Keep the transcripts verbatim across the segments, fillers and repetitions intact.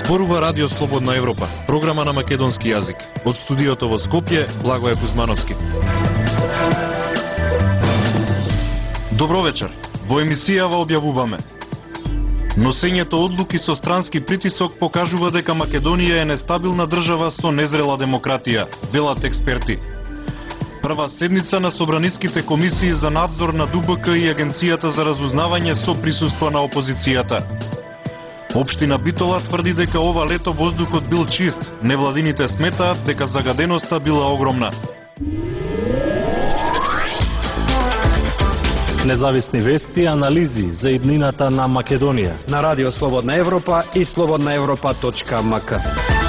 Зборува Радио Слободна Европа, програма на македонски јазик. Од студиото во Скопје, Благоје Кузмановски. Добро вечер. Во емисијава објавуваме: носењето одлуки со странски притисок покажува дека Македонија е нестабилна држава со незрела демократија, велат експерти. Прва седница на собраниските комисии за надзор на ДУБК и Агенцијата за разузнавање со присуство на опозицијата. Општина Битола тврди дека ова лето воздухот бил чист, невладините сметаат дека загаденоста била огромна. Независни вести и анализи за иднината на Македонија на Радио Слободна Европа и слободна европа точка ем ка.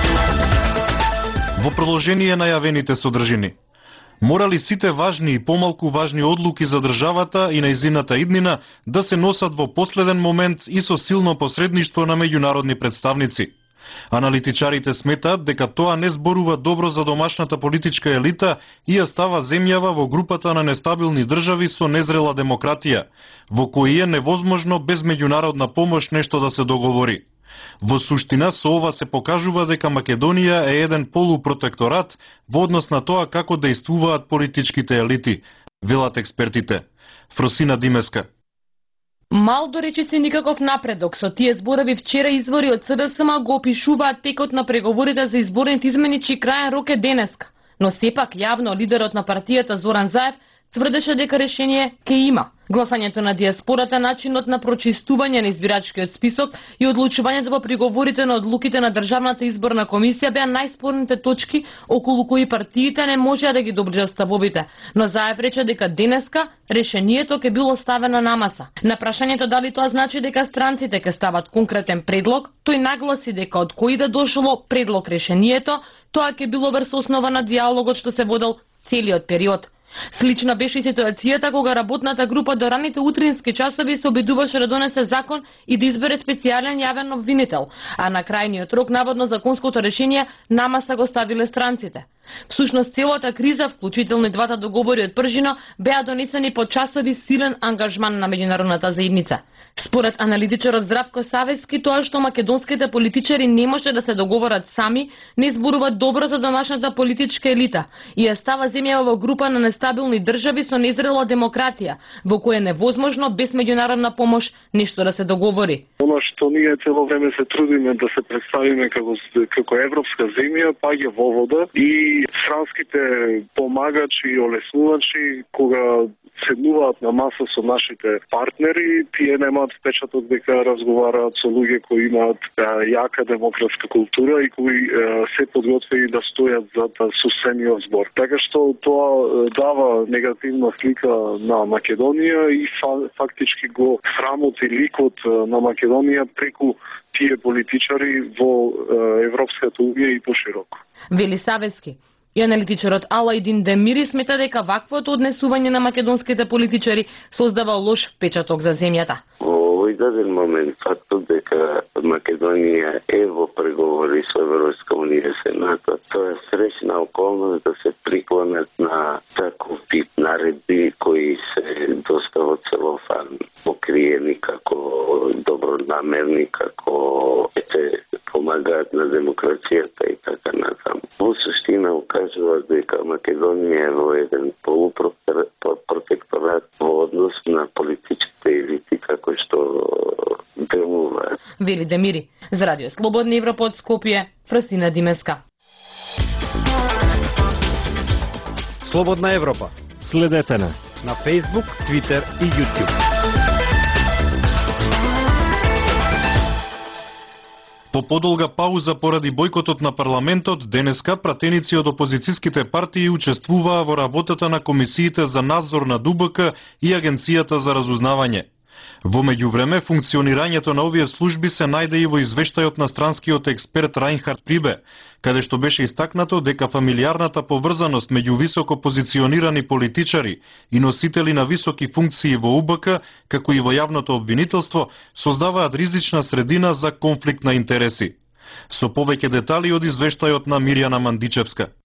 Во продолжение на јавените содржини. Морали сите важни и помалку важни одлуки за државата и нејзината иднина да се носат во последен момент и со силно посредништво на меѓународни представници. Аналитичарите сметаат дека тоа не зборува добро за домашната политичка елита и ја става земјава во групата на нестабилни држави со незрела демократија, во кои е невозможно без меѓународна помош нешто да се договори. Во суштина, со ова се покажува дека Македонија е еден полупротекторат во однос на тоа како дејствуваат политичките елити, велат експертите. Фросина Димеска. Мал до речиси никаков напредок. Со тие зборови вчера извори од С Д С М го опишуваат текот на преговорите за изборните измени, чиј крајен рок е денеска. Но сепак јавно лидерот на партијата Зоран Заев тврдеше дека решение ке има. Гласањето на диаспората, начинот на прочистување на избирачкиот список и одлучувањето по приговорите на одлуките на Државната изборна комисија беа најспорните точки околу кои партиите не можеа да ги доближат ставовите. Но Заев рече дека денеска решението ќе било ставено на маса. На прашањето дали тоа значи дека странците ќе стават конкретен предлог, тој нагласи дека од кој да дошло предлог решението, тоа ќе било врз основа на диалогот што се водел целиот период. Слична беше ситуацијата кога работната група до раните утрински часови се обидуваше да донесе закон и да избере специјален јавен обвинител, а на крајниот рок наводно законското решение намаса го ставиле странците. Всушност целата криза, вклучително и двата договори од пржино, беа донесени по часови силен ангажман на меѓународната заедница. Според аналитичарот Здравко Савески, тоа што македонските политичари не може да се договорат сами, не зборува добро за домашната политичка елита и ја става земја во група на нестабилни држави со незрела демократија, во која е невозможно без меѓународна помош нешто да се договори. Она што ние цело време се трудиме да се представиме како како европска земја, паѓа во вода и странските помагачи и олеснувачи кога седнуваат на маса со нашите партнери, тие немаат впечаток дека разговараат со луѓе кои имаат а, јака демократска култура и кои а, се подготвени да стојат за сустениот збор. Така што тоа дава негативна слика на Македонија и фа, фактички го срамоти ликот на Македонија преку тие политичари во а, Европската унија и пошироко. Вели Савески. И аналитичарот Алајдин Демири смета дека ваквото однесување на македонските политичари создава лош впечаток за земјата. Во овој даден момент фактот дека Македонија е во преговори со Европска унија се НАТО, тоа е среќна околност да се приклонат на таков тип наредби кои се доста во целофан покриени како добронамерни, како ете помагаат на демокрацијата и така натаму. Во суштина укажува дека Македонија е во еден полупротекторат во однос на политичките елити како што делуваат. Вели Демири. За Радио Слободна Европа од Скопје, Фросина Димеска. Слободна Европа. Следете на на Facebook, Twitter и YouTube. По подолга пауза поради бојкотот на парламентот, денеска пратеници од опозицијските партии учествуваа во работата на комисиите за надзор на ДУБК и Агенцијата за разузнавање. Во меѓувреме, функционирањето на овие служби се најде и во извештајот на странскиот експерт Рајнхард Прибе, каде што беше истакнато дека фамилијарната поврзаност меѓу високо позиционирани политичари и носители на високи функции во У Б К, како и во јавното обвинителство, создаваат ризична средина за конфликт на интереси. Со повеќе детали од извештајот на Мирјана Мандичевска.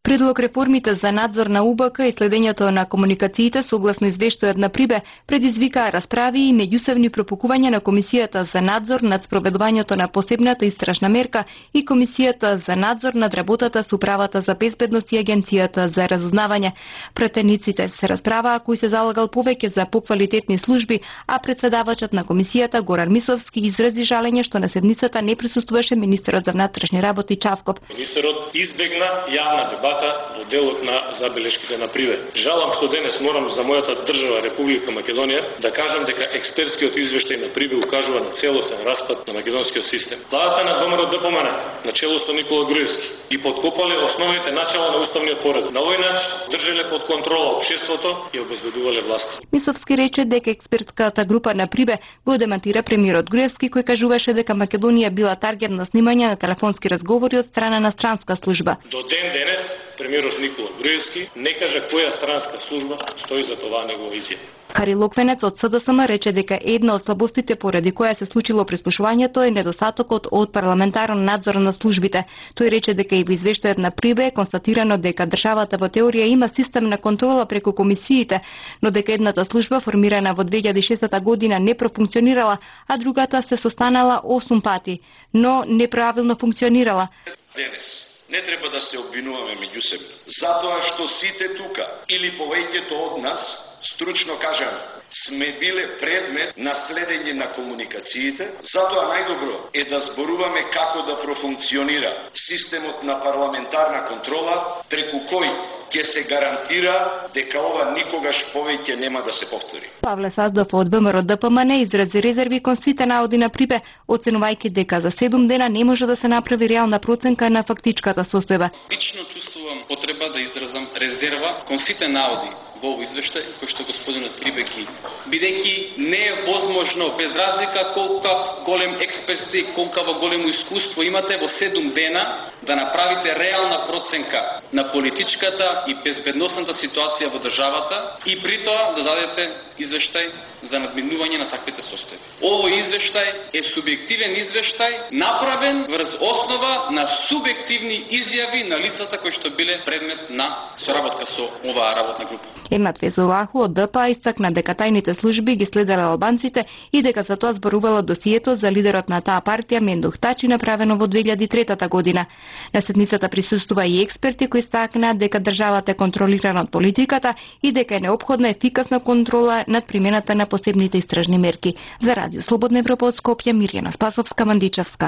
Предлог реформите за надзор на У Б К и следењето на комуникациите согласно извештајот на Прибе предизвикаа расправи и меѓусебни пропукувања на Комисијата за надзор над спроведувањето на посебната истражна мерка и Комисијата за надзор над работата со Управата за безбедност и Агенцијата за разузнавање. Претениците се расправаа кој се залагал повеќе за поквалитетни служби, а председавачот на Комисијата Горан Мисловски изрази жалење што на седницата не присуствуваше министерот за внатрешни работи Чавков. Министерот избегна јавна дебата во делот на забелешките на Прибе. Жалам што денес морам за мојата држава Република Македонија да кажам дека експертскиот извештај на Прибе укажува на целосен распад на македонскиот систем. Владата на ВМРО Д П М Н на чело со Никола Груевски и подкопале основните начала на уставниот поред. На овој начин држеле под контрола општеството и обезбедувале власт. Мисловски рече дека експертската група на Прибе го демантира премиерот Груевски кој кажуваше дека Македонија била таргет на снимање на телефонски разговори од страна на странска служба. До ден денес премиерот Никола Груевски не кажа која странска служба стои за тоа негова изјава. Хари Локвенец од С Д С М рече дека една од слабостите поради која се случило прислушувањето е недостатокот од парламентарен надзор на службите. Тој рече дека и во извештајот на Прибе е констатирано дека државата во теорија има систем на контрола преку комисиите, но дека едната служба формирана во две илјади и шеста година не профункционирала, а другата се состанала осум пати, но неправилно функционирала. Денес не треба да се обвинуваме меѓусебно, затоа што сите тука или повеќето од нас, стручно кажам, сме биле предмет на следење на комуникациите, затоа најдобро е да зборуваме како да профункционира системот на парламентарна контрола, преку кој ќе се гарантира дека ова никогаш повеќе нема да се повтори. Павле Саздов од Б М R Д П М Н изрази резерви кон сите наоди на Прибе, оценувајќи дека за седум дена не може да се направи реална проценка на фактичката состојба. Лично чувствувам потреба да изразам резерва кон сите наоди во овој извештај кој што господинот Прибе ги, бидејќи не е возможно без разлика колкав голем експерт сте и колкаво големо искуство имате во седум дена да направите реална проценка на политичката и безбедносната ситуација во државата и при тоа да дадете извештај за надминување на таквите состојби. Овој извештај е субјективен извештај направен врз основа на субјективни изјави на лицата кои што биле предмет на соработка со оваа работна група. Ернат Везулаху од Д П А истакна дека тајните служби ги следеле албанците и дека за тоа зборувало досието за лидерот на таа партија Мендух Тачи направено во две илјади и трета година. На седницата присуствува и експерти кои стакнаа дека државата е контролирана од политиката и дека е неопходна ефикасна контрола над примената на посебните истражни мерки. За Радио Слободна Европа од Скопје, Мирјана Спасовска, Мандичевска.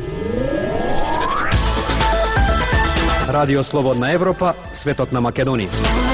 Радио Слободна Европа, светот на Македонија.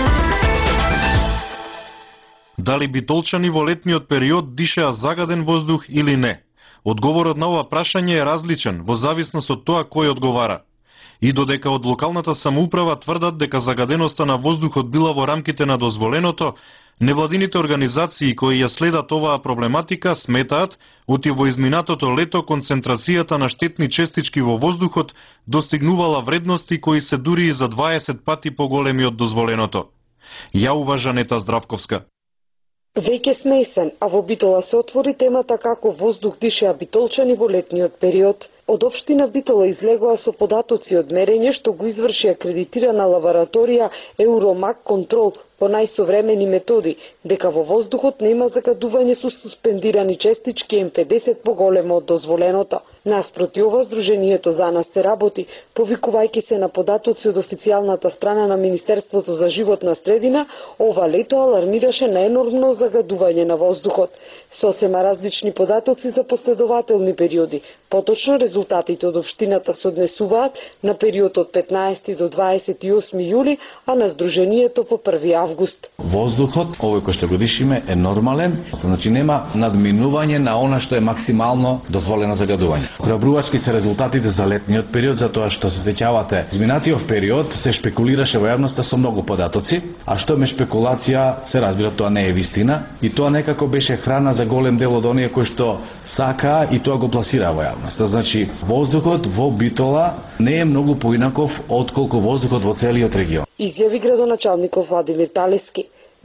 Дали битолчани во летниот период дишеа загаден воздух или не? Одговорот на ова прашање е различен во зависност од тоа кој одговара. И додека од локалната самоуправа тврдат дека загаденоста на воздухот била во рамките на дозволеното, невладините организации кои ја следат оваа проблематика сметаат оти во изминатото лето концентрацијата на штетни честички во воздухот достигнувала вредности кои се дури и за дваесет пати поголеми од дозволеното. Ја уважа Нета Здравковска. Веќе сме есен, а во Битола се отвори темата како воздух дишеа битолчани во летниот период. Од општина Битола излегоа со податоци од мерење што го изврши акредитирана лабораторија Евромак Контрол по најсовремени методи, дека во воздухот нема загадување со суспендирани честички М педесет поголемо од дозволеното. Наспроти ова, Сдруженијето за нас се работи, повикувајќи се на податоци од официјалната страна на Министерството за животна средина, ова лето алармираше на енормно загадување на воздухот. Сосема различни податоци за последователни периоди. Поточно резултатите од општината се однесуваат на период од петнаесети до дваесет и осми јули, а на Сдруженијето по први август. Воздухот, овој кој што го дишиме, е нормален, значи нема надминување на она што е максимално дозволено загадување. Охрабрувачки се резултатите за летниот период, затоа што се сеќавате, изминатиот период се шпекулираше во јавноста со многу податоци, а што ме шпекулација, се разбира, тоа не е вистина и тоа некако беше храна за голем дел од оние кои што сакаа и тоа го пласираа во јавноста. Значи, воздухот во Битола не е многу поинаков отколку воздухот во целиот регион. Изјави градоначалникот Владимир Талески.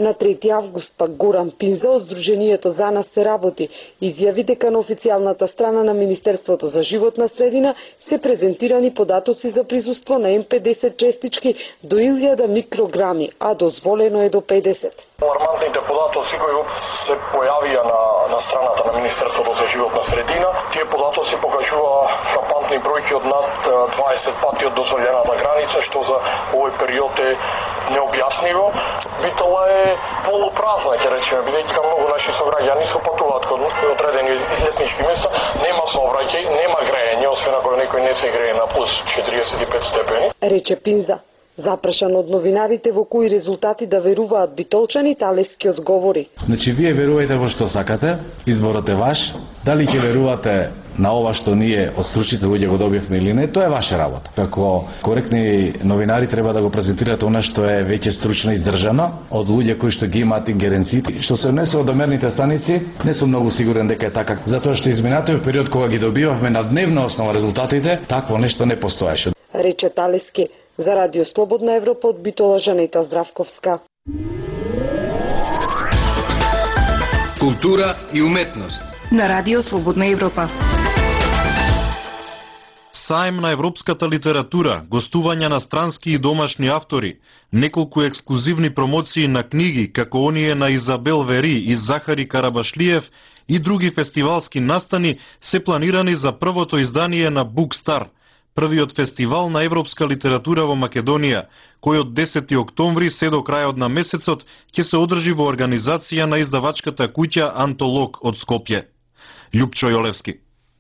На трети август пак Горан Пинза од Сдруженијето За нас се работи изјави дека на официјалната страна на Министерството за животна средина се презентирани податоци за присуство на М педесет честички до илјада микрограми, а дозволено е до педесет. Алармантните податоци кои се појавија на, на страната на Министерството за животна средина, тие податоци покажува фрапантни бројки од над дваесет пати од дозволената граница, што за овој период е необјаснливо. Битола е полупразна, ќе речеме, бидејќи многу наши сограѓани се патуваат кон одредени излетнички места, нема сообраќај, нема грејење, освен ако некој не се грее на плюс четириесет и пет степени. Рече Пинза. Запрашан од новинарите во кои резултати да веруваат битолчани, Талески одговори. Значи, вие верувајте во што сакате, изборот е ваш, дали ќе верувате на ова што ние од стручните луѓе го добивме или не, тоа е ваша работа. Како коректни новинари треба да го презентирате она што е веќе стручно издржано од луѓе кои што ги имаат ингеренции. Што се однесе од мерните станици, не сум многу сигурен дека е така, затоа што изминатиот период кога ги добивавме на дневна основа резултатите, такво нешто не постоеше. Рече Талески. За Радио Слободна Европа од Битола Жанета Здравковска. Култура и уметност на Радио Слободна Европа. Саем на европската литература, гостувања на странски и домашни автори, неколку ексклузивни промоции на книги, како оние на Изабел Вери и Захари Карабашлиев и други фестивалски настани се планирани за првото издание на Book-Star, првиот фестивал на европска литература во Македонија, кој од десети октомври се до крајот на месецот ќе се одржи во организација на издавачката куќа Антолог од Скопје. Љупчо Јолевски.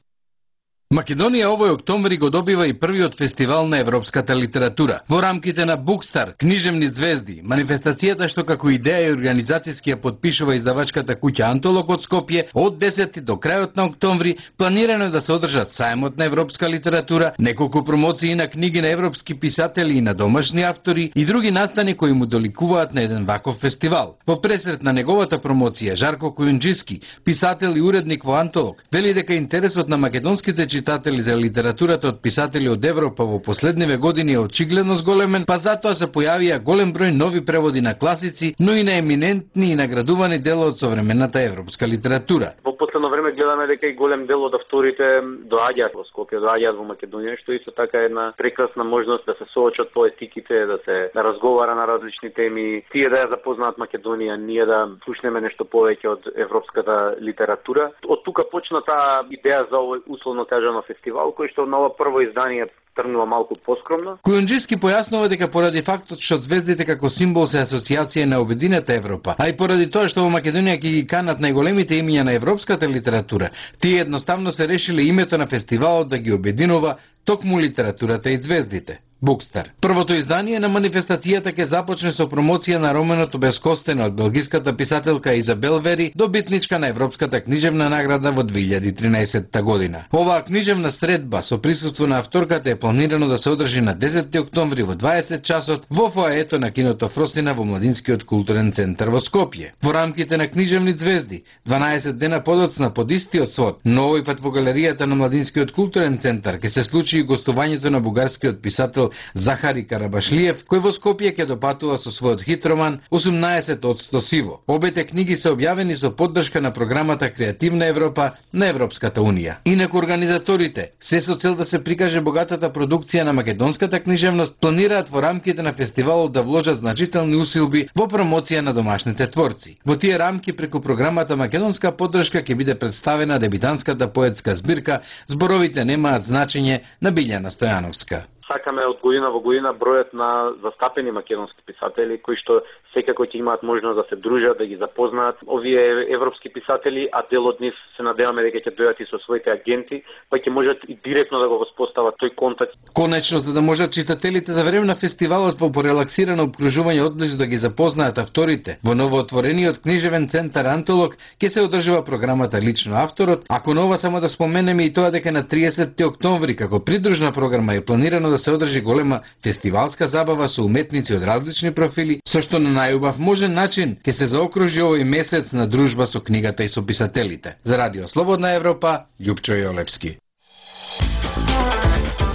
Македонија овој октомври го добива и првиот фестивал на европската литература. Во рамките на Book-Star, книжевни звезди, манифестацијата што како идеја и организацијски ја подпишува издавачката куќа Антолог од Скопје, од десети до крајот на октомври планирано е да се одржат сајмот на европска литература, неколку промоции на книги на европски писатели и на домашни автори и други настани кои му доликуваат на еден ваков фестивал. Во пресрет на неговата промоција, Жарко Којунџиски, писател и уредник во Антолог, вели дека интересот на македонските читатели за литературата од писатели од Европа во последниве години е очигледно зголемен, па затоа се појавија голем број нови преводи на класици, но и на еминентни и наградувани дела од современата европска литература. Во последно време гледаме дека и голем дел од авторите доаѓаат во Скопје, доаѓаат во Македонија, што исто така е една прекрасна можност да се соочат поетиките, да се да разговара на различни теми, тие да ја запознаат Македонија, ние да слушнеме нешто повеќе од европската литература. Од тука почна таа идеја за овој условно кажано фестивал, кој што на ова прво издание тргнува малку поскромно. Којунџиски појаснува дека поради фактот што звездите како символ се асоциација на обединета Европа, а и поради тоа што во Македонија ќе ги канат најголемите имиња на европската литература, тие едноставно се решиле името на фестивалот да ги обединува токму литературата и звездите. Book-Star. Првото издание на манифестацијата ќе започне со промоција на романот Обескостена од белгиската писателка Изабел Вери, добитничка на Европската книжевна награда во две илјади и тринаесетта година. Оваа книжевна средба со присуство на авторката е планирано да се одржи на десети октомври во дваесет часот во фоаето на киното Фростина во Младинскиот културен центар во Скопје. Во рамките на книжевни звезди, дванаесет дена подоцна под истиот свод, но овој пат во галеријата на Младинскиот културен центар ќе се случи и гостувањето на бугарскиот писател Захари Карабашлиев, кој во Скопје ќе допатува со својот хит роман осумнаесет одсто сиво. Обете книги се објавени со поддршка на програмата Креативна Европа на Европската Унија. Инаку организаторите, се со цел да се прикаже богатата продукција на македонската книжевност, планираат во рамките на фестивалот да вложат значителни усилби во промоција на домашните творци. Во тие рамки преку програмата Македонска поддршка ќе биде представена дебитанската поетска збирка Зборовите немаат значење на Билјана Стојановска. Сакаме од година во година бројот на застапени македонски писатели кои што секако ќе имаат можност да се дружат, да ги запознаат овие европски писатели, а дел од нив се надеваме дека ќе дојдат и со своите агенти, па ќе можат и директно да го воспостават тој контакт. Конечно, за да можат читателите за време на фестивалот во порелаксирано обкружување одблизу да ги запознаат авторите, во новоотворениот книжевен центар Антолог ќе се одржува програмата Лично авторот, ако нова само да споменеме и тоа дека на триесетти октомври како придружна програма е планирано да се одржи голема фестивалска забава со уметници од различни профили, со што на најубав можен начин ќе се заокружи овој месец на дружба со книгата и со писателите. За Радио Слободна Европа, Љупчо Јолевски.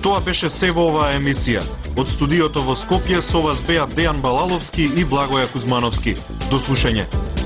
Тоа беше се во оваа емисија. Од студиото во Скопје со вас беа Дејан Балаловски и Благоја Кузмановски. До слушање.